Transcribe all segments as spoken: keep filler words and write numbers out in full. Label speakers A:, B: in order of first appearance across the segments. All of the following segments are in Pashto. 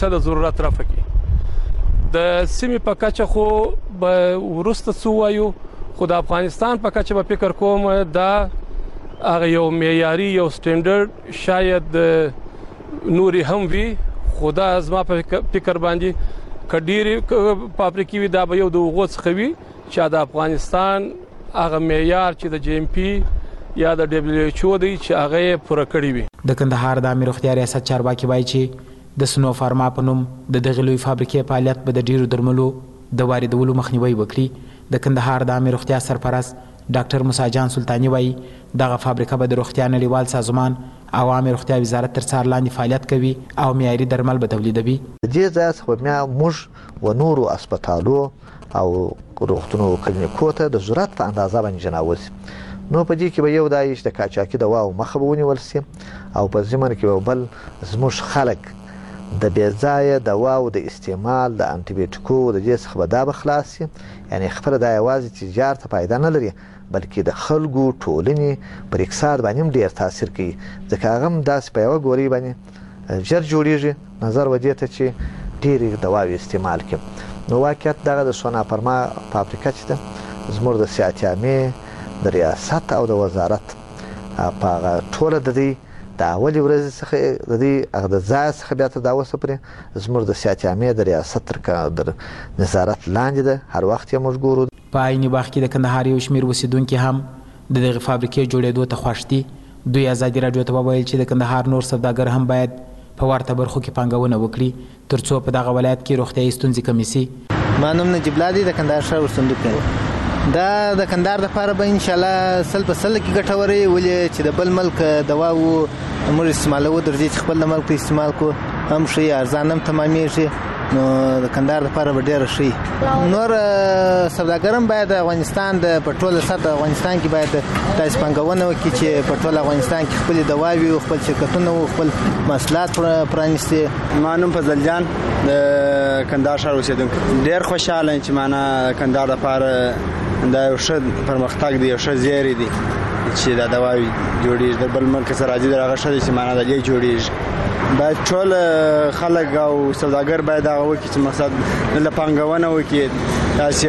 A: د ضرورت رفع کړي. د سیمې په کچه خو به وروسته څه وایو، خو د افغانستان په کچه به فکر کوم دا هغه یو معیاري یو سټینډرډ شاید نوري هم وي، خو دا زما په فکر باندې کډيري فابریکې وي دا به یو د هغو څخه وي چې د افغانستان هغه معیار چې د جی ایم پی یا د ډبلیو ایچ او دی چې هغه یې پوره کړی وي.
B: د کندهار د امیر روغتیا ریاست چارواکي وایي چې د سنو فارما په نوم د دغې لوی فابریکې فعالیت به د ډیرو درملو د واردولو مخنیوي وکړي. د کندهار د امیر روغتیا سرپرست ډاکټر موسی جان سلطاني وایي دغه فابریکه به د روغتیا نړیوال سازمان او عامه روغتیا وزارت تر څار لاندې فعالیت کوي او معیاري درمل به تولیدوي.
C: د دې ځای څخه بیا موږ و نورو هسپتالو او روغتونو کلینیکو ته د ضرورت په اندازه باندې جناوز نو په دې کې به یو دای چې د کاچاکي دوا او مخه به ونیول شي او په ضمن کې به بل زموږ خلک د بې ځایه دوا او د استعمال د انټي بیوټیکو د دې څخه به دا به خلاص شي. یعنی خپله دا یوازې تجارت ته فایده نه لري بلکې د خلکو ټولنې پر اقتصاد باندې هم ډېر تاثیر کوي، ځکه هغه هم داسې په یوه ګولۍ باندې ژر جوړیږي نظر و دې ته چې ډېرې دواوې استعمال کړي. نو واقعیت دغه د سوناپرما فابریکه چې ده زموږ د صحت عامې د ریاست او د وزارت په هغه ټوله د دې د اولې ورځې څخه د دې هغه د ځای څخه بیا تر دا اوسه پورې زموږ د صحت عامې د ریاست تر نظارت لاندې ده، هر وخت یې موږ ګورو.
B: په عین وخت کې د کندهار یو شمېر اوسېدونکي هم د دغې فابریکې جوړېدو ته خوښ دي. دوی ازادي راډیو ته وویل چې د کندهار نور سوداګر هم باید په ورته برخو کې پانګونه وکړي تر څو په دغه ولایت کې روغتیایي ستونزې کمې شي.
D: ما نوم نجیب الله دی، د کندهار ښار اوسېدونکی یم. دا د کندهار دپاره به انشاءالله سل په سل کې ګټوره وي، ولې چې د بل ملک دوا و موږ استعمالوو درځي چې خپل د ملک په استعمال کو هم ښه ارزان هم تمامېږي، نو د کندهار لپاره به ډېره ښه. نور سوداګر هم باید افغانستان د په ټوله سطح افغانستان کې باید داسې پانګونه وکړي چې په ټول افغانستان کې خپلې دواوې او خپل شرکتونه او خپل محصولات پرانیستي.
E: ما نوم فضل جان د کندهار ښار اوسېدونکی، ډېر خوشحاله یم چې معنا کندهار لپاره دا یو ښه پرمختګ دی، یو ښه زیری دی چې دا دواوې جوړېږي. د بل ملک څخه راځي د هغه ښه دی چې معنا د دې جوړېږي. باید ټول خلک او سوداګر باید هغه وکړي چې مقصد له پانګونه وکړي، داسې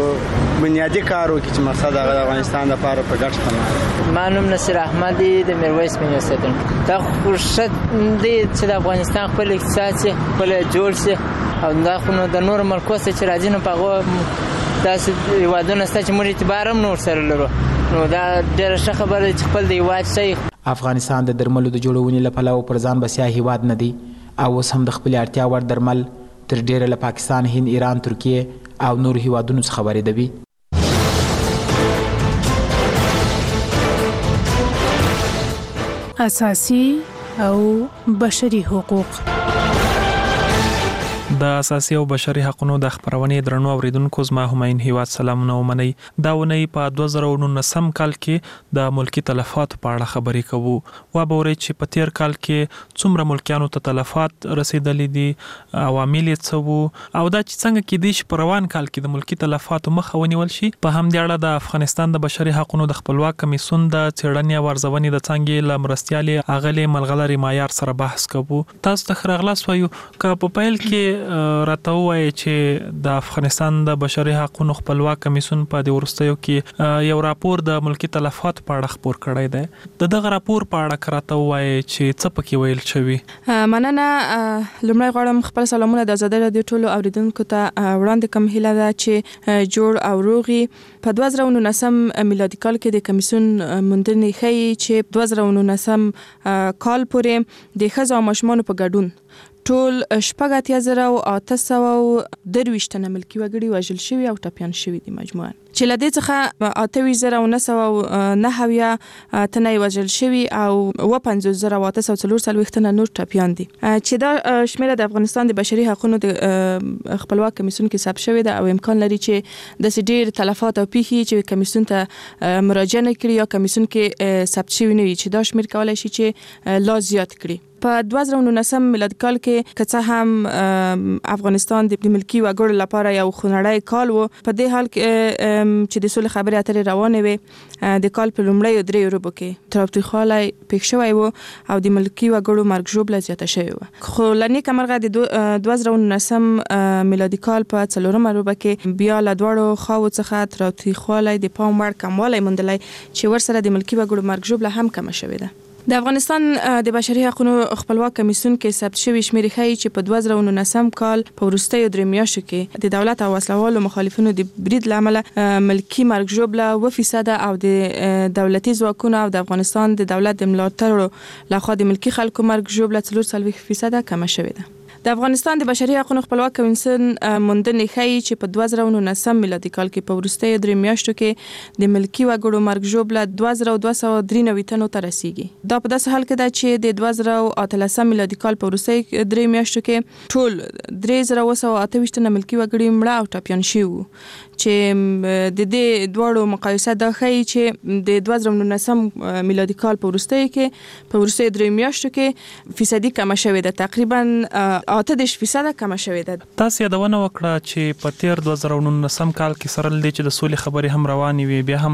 E: یو بنیادي کار وکړي چې مقصد هغه د افغانستان لپاره په ګټه تمام.
F: ما نوم نصیر احمد دی، د میرویس مینې اوسېدونکی. دا خو ښه دی چې د افغانستان خپل اقتصاد شي، خپل جوړ شي، او دا خو نو د نورو ملکو څخه چې راځي نو په هغو داسې هېوادونه شته چې موږ اعتبار هم نور سره لرو، نو دا ډېره ښه خبره ده چې خپل د هېواد شی.
B: افغانستان د درملو د جوړونې له پلوه پر ځان بسیا هېواد نه دی او اوس هم د خپلې اړتیا وړ درمل تر ډېره له پاکستان، هند، ایران، ترکیې او نورو هېوادونو څخه واردوي.
G: اساسي او بشري حقوق.
H: د اساسي او بشري حقوقو د خبرونې درنو اوریدونکو زما هماین هیواد سلامونه ومنئ. دا ونی په دوه زره او نولسم کال کې د ملکی تلفات په اړه خبرې کوو. و به ورئ چې په تیر کال کې څومره ملکیانو ته تلفات رسیدلې دي، عوامل یې څه وو او دا چې څنګه کېدای شي په روان کال کې د ملکی تلفاتو مخه ونیول شي. په همدې اړه د افغانستان د بشري حقوقو د خپلواک کمیسیون د څېړنې او ارزونې د څانګې له مرستیالې اغلې ملغلرې معیار سره بحث کوو. تاسو ته ښه راغلاست وایو. که په پیل کې راته ووایي چې د افغانستان د بشري حقوقو خپلواک کمیسیون په دې وروستیو کې یو راپور د ملکی تلفاتو په اړه خپور کړی دی. د دغه راپور په اړه که راته ووایي چې څه پکې ویل شوي.
G: مننه. لومړی غواړم خپل سلامونه د ازادۍ راډیو ټولو اوریدونکو ته وړاندې کوم. هیله ده چې جوړ او روغ په دوه زره او نولسم میلادي کال کې د کمیسیون موندنې ښیي چې دوه زره او نولسم کال پورې د ښځو او ماشومانو په ګډون ټول شپږ اتیا زره او اته سوه او درویشت تنه ملکي وګړي وژل شوي او ټپیان شوي دي مجموعاً، چې له دې څخه اته ویشت زره او نهه سوه او نهه اویا تنه یې وژل شوي او اوه پنځوس زره او اته سوه څلور څلوېښت تنه نور ټپیان دي، چې دا شمېره د افغانستان د بشري حقوقو د خپلواک کمیسیون کې ثبت شوې ده او امکان لري چې داسې ډېر تلفات او پیښې چې کمیسیون ته مراجعه نه کړي یا کمیسیون کې ثبت شوي نه وي چې دا شمېر کولی شي چې لا زیات کړي. په دوه زره نولسم میلادي کال کې که څه هم افغانستان د ملکي وګړو لپاره یو خونړی کال و، په دې حال کې چې د سولې خبرې اترې روانې وې، د کال په لومړیو دریو ورځو کې تاوتریخوالی پېښ شوی و او د ملکي وګړو مرګ ژوبله زیاته شوې وه. خو له نیکه مرغه د دوه زره نولسم میلادي کال په څلورمه روبه کې بیا له دواړو خواوو څخه تاوتریخوالی د پام وړ کموالی موندلی چې ورسره د ملکي وګړو مرګ ژوبله هم کمه شوې ده. د افغانستان د بشري حقوقو خپلواک کمیسیون کې ثبت شوی شمیرې ښیي چې په دوه زره نولسم کال په وروستیو درې میاشتو کې د دولت او وسلوالو مخالفینو د برید له امله ملکي مرګ ژوبله اوه فیصده او د دولتي ځواکونو او د افغانستان د دولت د ملاتړو لخوا د ملکي خلکو مرګ ژوبله څلور څلوېښت فیصده کمه شوې ده. د افغانستان د بشري حقوقو خپلواک کمیسیون موندنې ښیي چې په دوه زره نولسم میلادي کال کې په وروستیو درې میاشتو کې د ملکي وګړو مرګ ژوبله دوه زره دوه سوه درې نوي تنو ته رسیږي. دا په داسې حال کې ده چې د دوه زره اتلسم میلادي کال په وروستیو درې میاشتو کې ټول درې زره اوه سوه اته ویشت تنه ملکي وګړي مړه او ټپیان شوي وو، چې د دې دواړو مقایسه دا ښیي چې د دوه زره نولسم میلادي کال په وروستیو کې په وروستیو درې میاشتو کې فیصدي کمه شوې ده، تقریبا اته دېرش فیصده کمه شوې ده.
H: تاسو یادونه وکړه چې په تیر دوه زره نولسم کال کې سره لدې چې د سولې خبرې هم روانې وي، بیا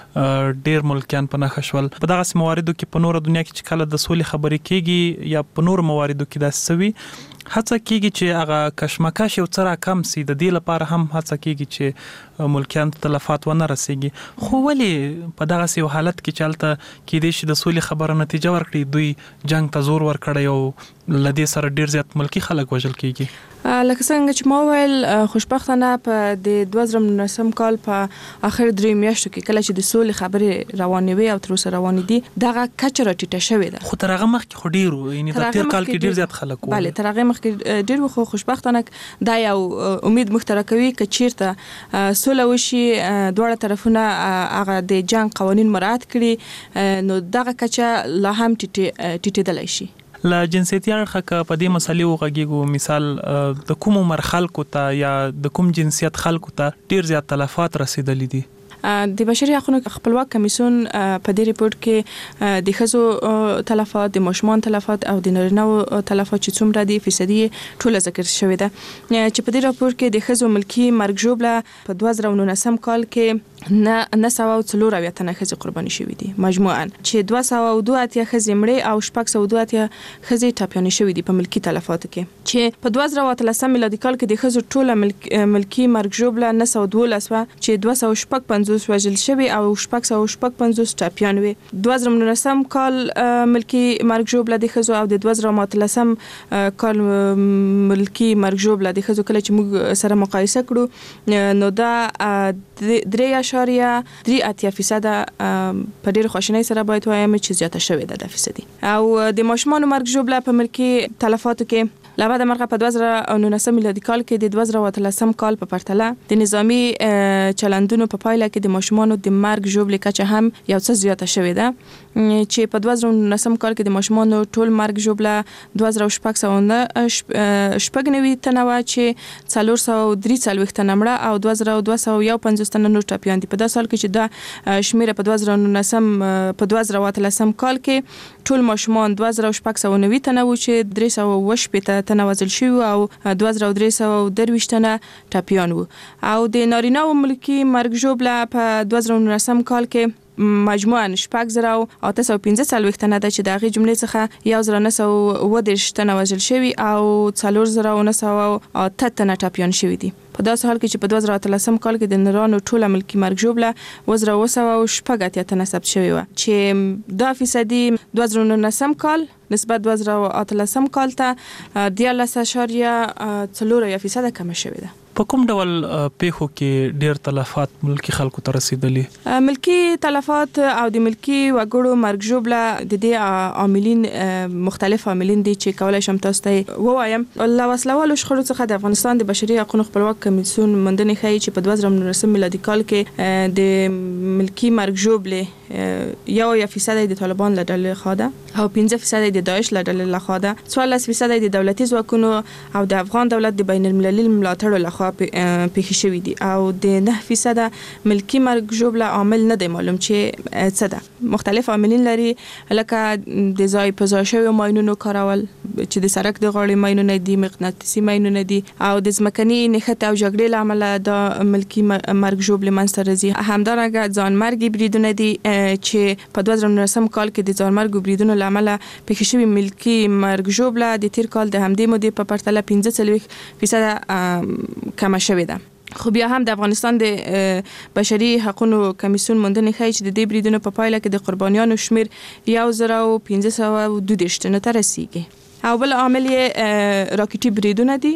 H: هم ډیر ملکیان په نښه شول. په دغسې مواردو کې په نوره دنیا کې چې کله د سولې خبرې کېږي یا په نورو مواردو کې داسې څه وي، هڅه کېږي چې هغه کشمکش یو څه راکم سي، د دې لپاره هم هڅه کېږي چې ملکیان ته تلفات ونه رسېږي. خو ولې په دغسې یو حالت کې چې هلته کېدای شي د سولې خبره نتیجه ورکړي، دوی جنګ ته زور ورکړی او له دې سره ډیر زیات ملکي خلک وژل کېږي؟
G: لکه څنګه چې ما وویل، خوشبختانه په د دوه زره نولسم کال په اخر درې میاشتو کې کله چې د سولې خبرې روانې وې او تر اوسه روانې دي، دغه کچه راټیټه شوې ده.
H: خو تر هغه مخکې خو ډېر وو، یعنې د تېر کال کې ډېر زیات خلک وو.
G: بله، تر هغې مخکې ډېر وو، خو خوشبختانه دا یو امید موږ ته راکوي که چېرته سوله وشي، دواړه طرفونه هغه د جنګ قوانین مراعات کړي، نو دغه کچه لا هم ټیټېدلی شي.
H: له جنسیتي اړخه که په دې مسلې وغږیږو، مثال د کوم عمر خلکو ته یا د کوم جنسیت خلکو ته ډیر زیات تلفات رسیدلی دي؟
G: د بشري حقوقو خپلواک کمیسیون په دې ریپورت کې د ښځو تلفات، د ماشومان تلفات او د نارینه‌و تلفات چې څومره دي فیصدي ټوله ذکر شوې ده، چې په دې راپور کې د ښځو ملکي مرګ ژوبله په دوه زره نولسم کال کې نه نه سوه او څلور اویا تنه ښځې قرباني شوي دي مجموعاً، چې دوه سوه او دوه اتیا ښځې مړې او شپږ سوه دوه اتیا ښځې ټپیانې شوي دي په ملکي تلفاتو کې، چې په دوه زره اتلسم میلادي کال کې د ښځو ټوله ملکي مرګ ژوبله نه سوه دولس وه، چې دوه سوه شپږ پنځوس وژل شوي او شپږ سوه شپږ پنځوس ټپیان وي. دوه زره نولسم کال ملکي مرګ ژوبله د ښځو او د دوه زره اتلسم کال ملکي مرګ ژوبله د ښځو کله چې موږ سره مقایسه کړو، نو دا درې اشاریه درې اتیا فیصده په ډېرې خواشینۍ سره باید ووایم چې زیاته شوې ده دا فیصدي. او د ماشومانو مرګ ژوبله په ملکي تلفاتو کې له بعد مرغه په دوه زره نولسم میلادي کال کې د دوه زره اتلسم کال په پرتله د نظامی چلندونو په پایله کې د ماشومانو د مرګ ژوبلې کچه هم یو څه زیاته شوې ده، چې په دوه زره نولسم کال کې د ماشومانو ټول مرګ ژوبله دوه زره شپږ سوه شپږ نوي تنه وه، چې څلور سوه درې څلوېښت تنه مړه او دوه زره دوه سوه یو پنځوس تنه نور ټپیان دي. په داسې حال کې چې دا شمیره په دوه زره نولسم په دوه زره اتلسم کال کې ټول ماشومان دوه زره شپږ سوه نوي تنه وو، چې درې سوه اووه شپېته تنه وژل شوي او دوه زره درې سوه درویشت تنه ټپیان وو. او د نارینه‌و ملکي مرګ ژوبله په دوه زره نولسم کال کې مجموعاً شپږ زره اته سوه پنځه څلوېښت تنه ده، چې د هغې جملې څخه یو زره نه سوه اووه دېرش تنه وژل شوي او څلور زره نه سوه اته تنه ټپیان شوي دي. په داسې حال کې چې په دوه زره اتلسم کال کې د نرانو ټوله ملکي مرګ ژوبله اوه زره اوه سوه شپږ اتیا تنه ثبت شوې وه، چې دا فیصدي دوه زره نولسم کال نسبت دوه زره اتلسم کال ته دیارلس اشاریه څلور اویا فیصده کمه شوې ده.
H: په کوم ډول پیښو کې ډیر تلفات ملکی خلکو ته رسیدلي؟
G: ملکی تلفات او د ملکی وګړو مرګ ژوبله د دې عاملین مختلف عاملین دي چې کولای شم تاسو ته ووایم. له وسلوالو شخړو څخه د افغانستان د بشري حقوقو خپلواک کمیسیون موندنې ښیي چې په دوه زره نولسم میلادي کال کې د ملکی مرګ ژوبلې یو یا فیصد د طالبان له ډلې خوا ده او پنځه فیصد د داعش له ډلې له خوا ده، څوارلس فیصد د دولتي ځواکونو او د افغان دولت د بین المللي ملاتړ له خوا پېښې شوي دي او د نه فیصد ملکی مرګ ژوبله عامل نه دی معلوم چې څه ده. مختلف عاملین لري لکه د ځای په ځای شویو ماینونو کارول چې د سړک د غاړې ماینونه دي، مقناطیسي ماینونه دي او د ځمکني نښتې او جګړې له امله د ملکی مرګ ژوبلې منځته راځي. همدارنګه ځانمرګي بریدونه دي چې په دوه زره نولسم کال کې د ځانمرګو بریدونو له امله پېښې شوي ملکی مرګ ژوبله د تیر کال د همدې مودې په پرتله پنځه څلوېښت فیصده کمه شوې ده. خو بیا هم د افغانستان د بشري حقوقو کمیسیون موندنې ښایي چې د دې بریدونو په پایله کې د قربانیانو شمیر یو زر او پنځه سوه او دوه دېرش تنو ته رسیږي. او بل عامل یې راکټي بریدونه دي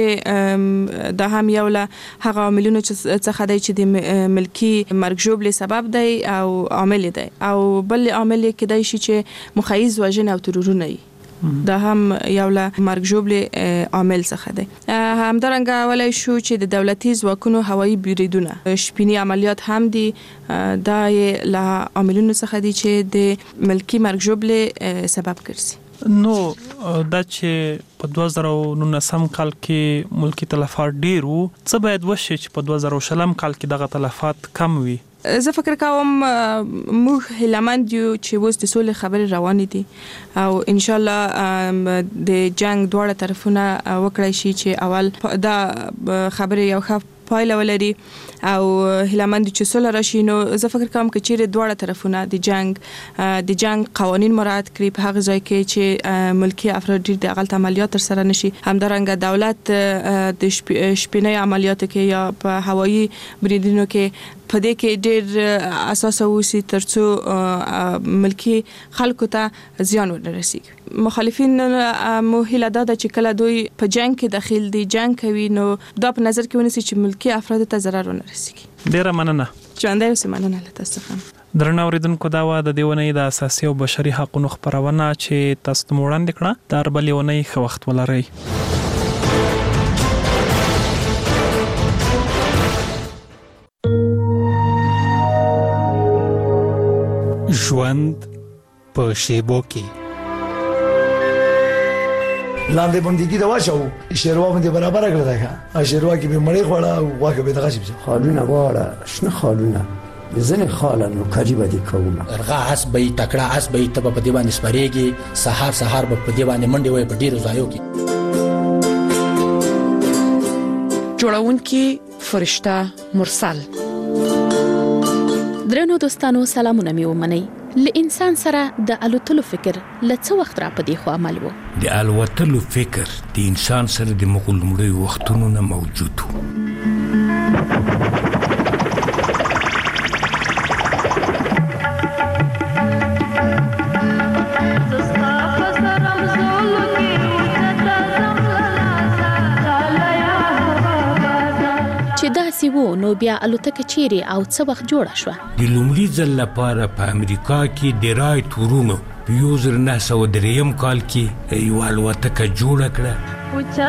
G: چې دا هم یو له هغه عاملونو څخه دی چې د ملکی مرګ ژوبلې سبب دی او عامل دی. او بل عامل یې کېدای شي چې مخیز وژنه او ترورونه وي، دا هم یو له مرګ ژوبلې عامل څخه دی. همدارنګه ولی شو چې د دولتي ځواکونو هوایي بریدونه شپینی عملیات هم دي، دا یې له عاملونو څخه دي چې د ملکی مرګ ژوبلې سبب ګرځي.
H: نو دا چې په دوه زره نولسم کال کې ملکی تلفات ډیر وو، څه باید وشي چې په دوه زره شلم کال کې دغه تلفات کم وي؟
G: زه فکر کوم موږ هیلهمند یو چې اوس د سولې خبرې روانې دي او ان شاء الله د جنگ دواړه طرفونه وکړای شي چې اول دا خبرې یو ښه پایله ولري او هیلهمند چې سوله راشي. نو زه فکر کوم چې چیرې دواړه طرفونه د جنگ د جنگ قوانین مراعات کړي په هغه ځای کې چې ملکی افراد ډیر د غلط عملیات تر سره نشي. همدارنګه دولت د شپینی عملیاتو کې یا په هوایي بریدونو کې په دې کې ډیر اساس اوسي ترڅو ملکی خلکو ته زیان ورسیږي. مخالفین مو هیله ده چې کله دوی په جنگ کې داخل دي جنگ کوي نو دا په نظر کې ونیسي چې ملکی افراد ته ضرر ونه رسیږي.
H: ډیره مننه.
G: ژوندی اوسئ. مننه له تاسو څخه.
H: درنو اوریدونکو دا و د دې ونې د اساسي او بشري حقوقو خبرونه چې تاسو ته وړاندې کړه. دا بلې ونې ښه وخت ولرئ.
I: ژوند په شیبو کې
J: لاندې باندې دا واچو شیروا باندې برابر کړل دا شیروا کې به مړې خوړه او واګه به دغه شي
K: خالونه واړه شنه خالونه ځنه خاله نو کاجیبه دي کومه
L: ارغا اس به تکړه اس به ته په دې باندې سپریږي سحر سحر په دې باندې منډي وي په ډیرو ځایو کې
M: جوړونکي فرشته مرسل.
N: درنو دوستانو سلامونه مې ومنئ. ل انسان سره د الوتلو فکر لڅ وخت را پدې خو عمل وو.
O: د الوتلو فکر د انسان سره د مغلمړي وختونو نه موجود وو.
N: داسې وو نو بیا الوتکه چیرې او څه وخت جوړه شوه؟
O: د لومړي ځل لپاره په امریکا کې د رایټ ورونو په یو زر نه سوه درېیم کال کې یوه الوتکه جوړه کړه.